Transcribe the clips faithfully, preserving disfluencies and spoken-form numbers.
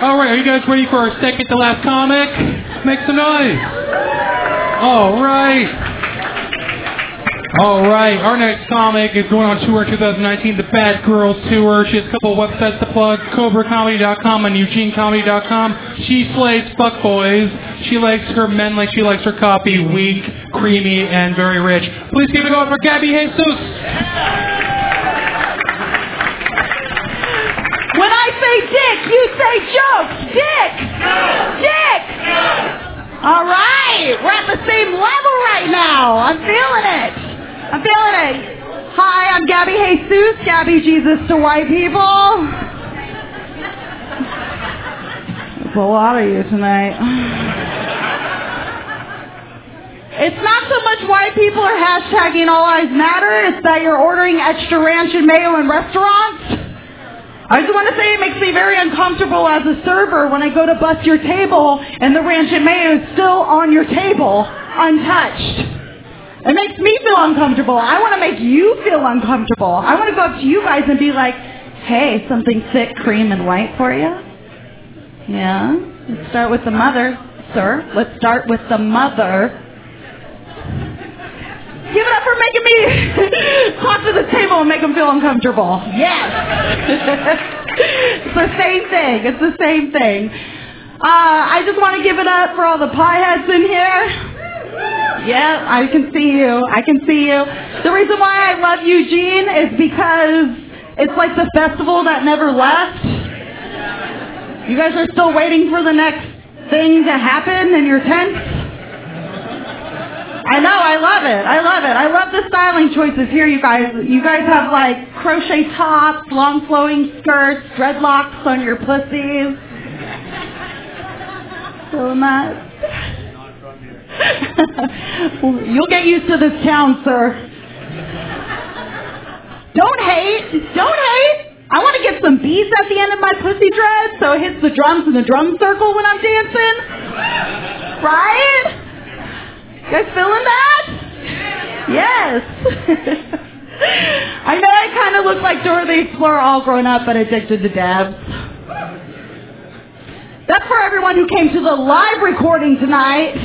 All right, are you guys ready for our second to last comic? Make some noise. All right. All right, our next comic is going on tour twenty nineteen, the Bad Girls Tour. She has a couple of websites to plug, cobra comedy dot com and eugene comedy dot com. She slays fuckboys. She likes her men like she likes her coffee, weak, creamy, and very rich. Please give it a go for Gabby Jesus. When I say dick, you say jokes. Dick! Dick! All right, we're at the same level right now. I'm feeling it. I'm feeling it. Hi, I'm Gabby Jesus, Gabby Jesus to white people. There's a lot of you tonight. It's not so much white people are hashtagging All Lives Matter, it's that you're ordering extra ranch and mayo in restaurants. I just want to say it makes me very uncomfortable as a server when I go to bust your table and the ranch and mayo is still on your table, untouched. It makes me feel uncomfortable. I want to make you feel uncomfortable. I want to go up to you guys and be like, hey, something thick, cream, and white for you? Yeah? Let's start with the mother, sir. Let's start with the mother. Give it up for making me talk to the table and make them feel uncomfortable. Yes. It's the same thing. It's the same thing. Uh, I just want to give it up for all the pie heads in here. Yeah, I can see you. I can see you. The reason why I love Eugene is because it's like the festival that never left. You guys are still waiting for the next thing to happen in your tent? I know, I love it. I love it. I love the styling choices here, you guys. You guys have like crochet tops, long flowing skirts, dreadlocks on your pussies. Feeling that? You'll get used to this town, sir. Don't hate. Don't hate. I want to get some beats at the end of my pussy dread so it hits the drums in the drum circle when I'm dancing. Right? You guys feeling that? Yes. I know I kind of look like Dora the Explorer all grown up but addicted to dabs. That's for everyone who came to the live recording tonight.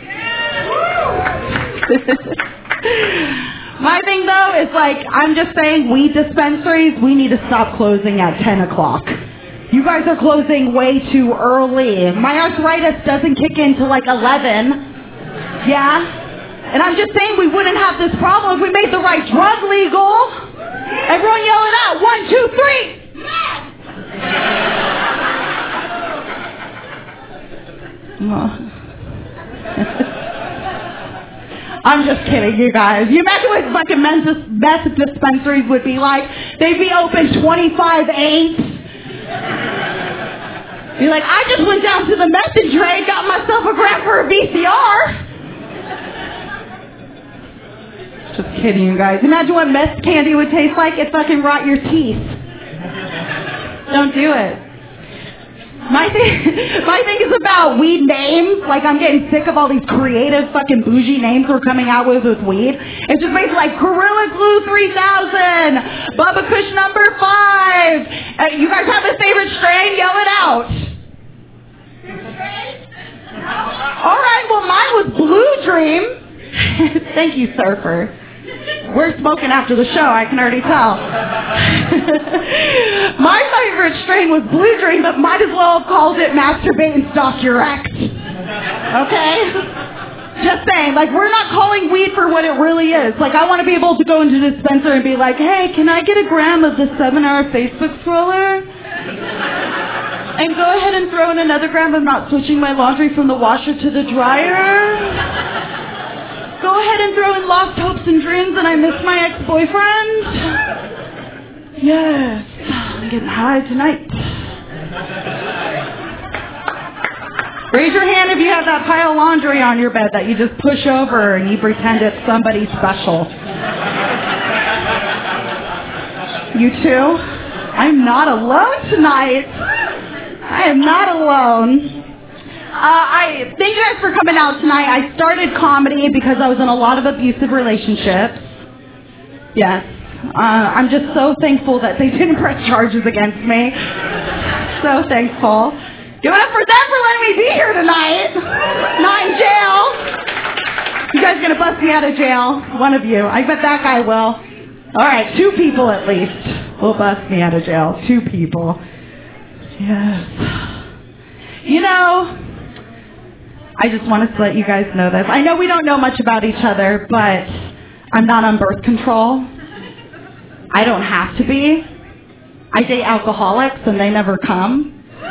My thing though is like, I'm just saying weed dispensaries, we need to stop closing at ten o'clock. You guys are closing way too early. My arthritis doesn't kick in till like eleven. Yeah? And I'm just saying we wouldn't have this problem if we made the right drug legal. Everyone yell it out. One, two, three. Oh. I'm just kidding, you guys. You imagine what fucking meth dispensaries would be like? They'd be open twenty-five eight. You're like, I just went down to the method tray, got myself a gram for a V C R. Just kidding, you guys. Imagine what meth candy would taste like. It fucking rot your teeth. Don't do it. My thing, my thing is about weed names. Like, I'm getting sick of all these creative fucking bougie names we're coming out with with weed. It's just basically like Gorilla Glue three thousand, Bubba Kush number five. Uh, you guys have a favorite strain? Yell it out. All right, well, mine was Blue Dream. Thank you, Surfer. We're smoking after the show, I can already tell. My favorite strain was Blue Dream, but might as well have called it Masturbate and Stalk Your Ex. Okay? Just saying, like, we're not calling weed for what it really is. Like, I want to be able to go into the dispenser and be like, hey, can I get a gram of the seven-hour Facebook scroller? And go ahead and throw in another gram of not switching my laundry from the washer to the dryer? Go ahead and throw in lost hopes and dreams and I miss my ex-boyfriend? Yes, I'm getting high tonight. Raise your hand if you have that pile of laundry on your bed that you just push over and you pretend it's somebody special. You too? I'm not alone tonight. I am not alone. Uh, I thank you guys for coming out tonight. I started comedy because I was in a lot of abusive relationships. Yes. Uh, I'm just so thankful that they didn't press charges against me. So thankful. Give it up for them for letting me be here tonight. Not in jail. You guys gonna bust me out of jail? One of you. I bet that guy will. All right, two people at least will bust me out of jail. Two people. Yes. You know, I just wanted to let you guys know this. I know we don't know much about each other, but I'm not on birth control. I don't have to be. I date alcoholics and they never come.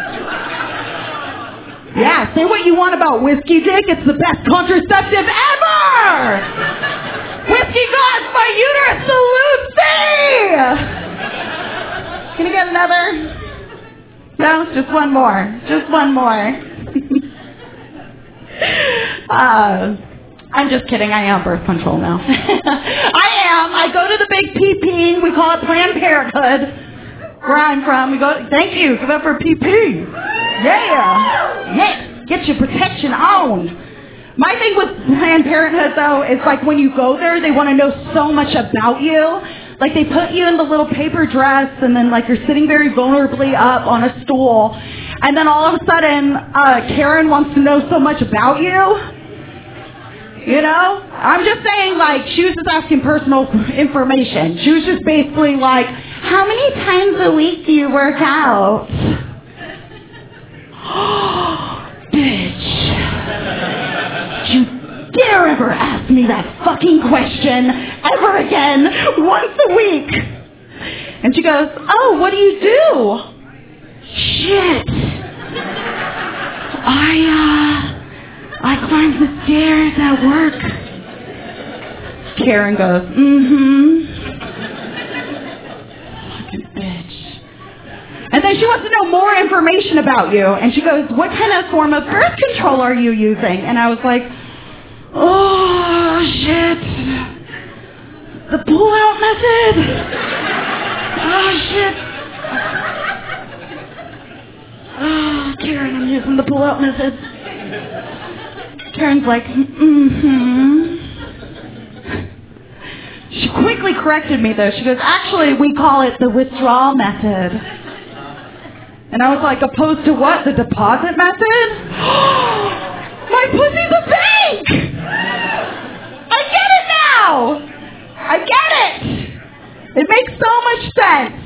Yeah, say what you want about whiskey dick. It's the best contraceptive ever! Whiskey gods, my uterus salutes thee! Can you get another? No, just one more. Just one more. uh, I'm just kidding. I am birth control now. I am. I go to the big P P. We call it Planned Parenthood. Where I'm from, we go, thank you, give up for P P. Yeah. Yeah. Get your protection on. My thing with Planned Parenthood, though, is like when you go there, they want to know so much about you. Like they put you in the little paper dress and then like you're sitting very vulnerably up on a stool. And then all of a sudden, uh, Karen wants to know so much about you. You know? I'm just saying, like, she was just asking personal information. She was just basically like, how many times a week do you work out? Bitch. You dare ever ask me that fucking question ever again once a week. And she goes, oh, what do you do? Shit. I, uh... I climbed the stairs at work. Karen goes, mm-hmm. Fucking bitch. And then she wants to know more information about you. And she goes, what kind of form of birth control are you using? And I was like, oh, shit. The pull-out method. Oh, shit. Oh, Karen, I'm using the pull-out method. Karen's like, mm-hmm. She quickly corrected me, though. She goes, actually, we call it the withdrawal method. And I was like, opposed to what? The deposit method? My pussy's a bank! I get it now! I get it! It makes so much sense.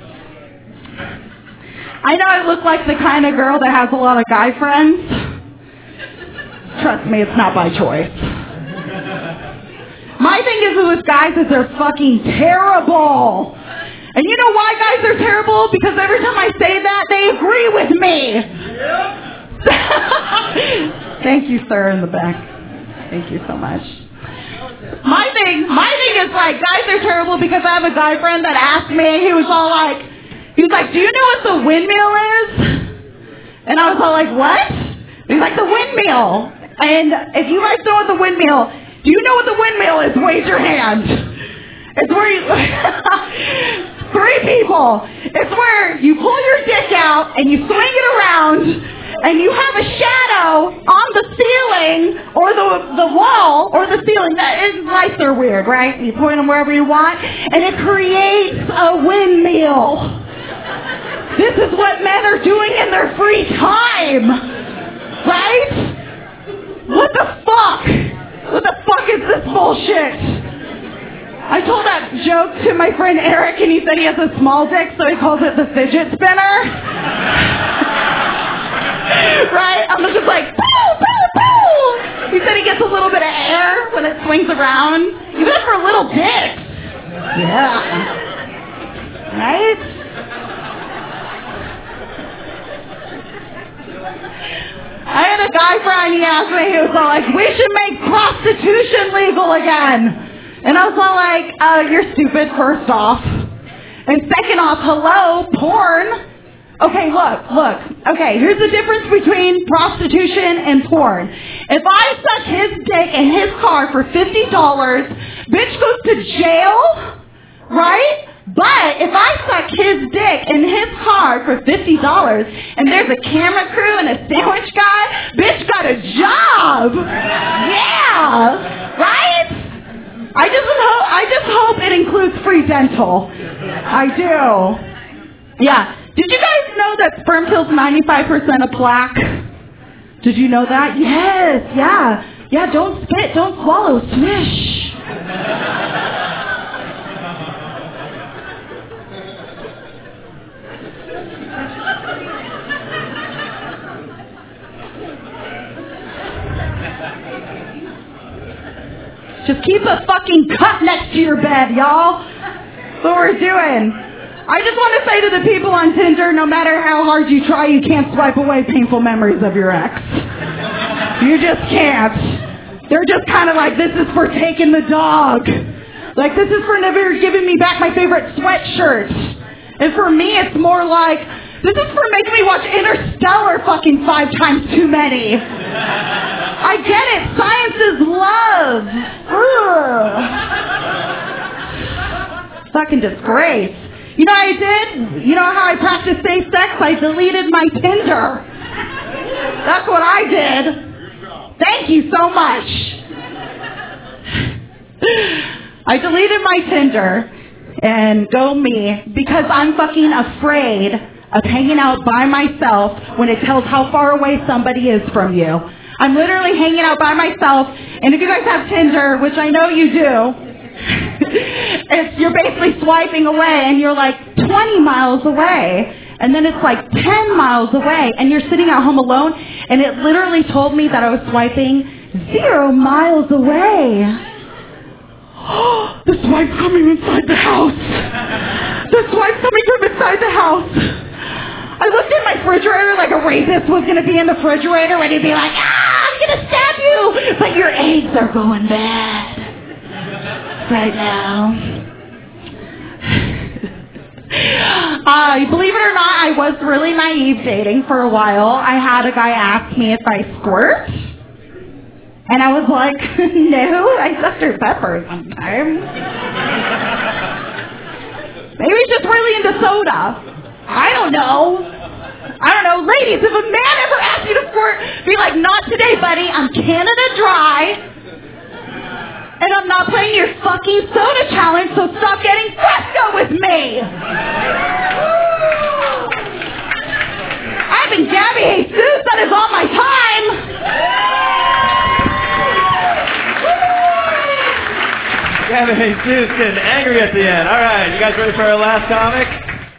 I know I look like the kind of girl that has a lot of guy friends. Trust me, it's not by choice. My thing is with guys is they're fucking terrible. And you know why guys are terrible? Because every time I say that, they agree with me. Yep. Thank you, sir, in the back. Thank you so much. My thing, my thing is like, guys are terrible because I have a guy friend that asked me, he was all like, he was like, do you know what the windmill is? And I was all like, what? He's like, the windmill. And if you guys know what the windmill, do you know what the windmill is? Raise your hand. It's where you, three people. It's where you pull your dick out and you swing it around and you have a shadow on the ceiling or the the wall or the ceiling. That is, lights are weird, right? You point them wherever you want and it creates a windmill. This is what men are doing in their free time, right? What the fuck? What the fuck is this bullshit? I told that joke to my friend Eric and he said he has a small dick so he calls it the fidget spinner. Right? I'm just like, boo, boo, boo. He said he gets a little bit of air when it swings around. Even for little dicks. Yeah. Right? I had a guy friend, he asked me, he was all like, we should make prostitution legal again. And I was all like, uh, you're stupid, first off. And second off, hello, porn. Okay, look, look. Okay, here's the difference between prostitution and porn. If I suck his dick in his car for fifty dollars, bitch goes to jail, right? But if I suck his dick in his car for fifty dollars and there's a camera crew and a sandwich guy, bitch got a job. Yeah, right? I just hope, I just hope it includes free dental. I do. Yeah. Did you guys know that sperm kills ninety-five percent of plaque? Did you know that? Yes, yeah. Yeah, don't spit, don't swallow, swish. Just keep a fucking cup next to your bed, y'all. That's what we're doing. I just want to say to the people on Tinder, no matter how hard you try, you can't swipe away painful memories of your ex. You just can't. They're just kind of like, this is for taking the dog. Like, this is for never giving me back my favorite sweatshirt. And for me, it's more like, this is for making me watch Interstellar fucking five times too many. I get it. Science is love. Ugh. Fucking disgrace. You know what I did? You know how I practiced safe sex? I deleted my Tinder. That's what I did. Thank you so much. I deleted my Tinder and go me because I'm fucking afraid of hanging out by myself when it tells how far away somebody is from you. I'm literally hanging out by myself, and if you guys have Tinder, which I know you do, it's, you're basically swiping away, and you're like twenty miles away, and then it's like ten miles away, and you're sitting at home alone, and it literally told me that I was swiping zero miles away. The swipe's coming inside the house. The swipe's coming from inside the house. I looked in my refrigerator like a rapist was going to be in the refrigerator ready to be like, ah, I'm going to stab you. But your eggs are going bad right now. uh, believe it or not, I was really naive dating for a while. I had a guy ask me if I squirt. And I was like, no, I sucked her pepper sometimes. Maybe he's just really into soda. I don't know. I don't know. Ladies, if a man ever asks you to squirt, be like, not today, buddy. I'm Canada Dry. And I'm not playing your fucking soda challenge, so stop getting Fresco with me. I've been Gabby Jesus. That is all my time. Gabby Jesus getting angry at the end. All right, you guys ready for our last comic?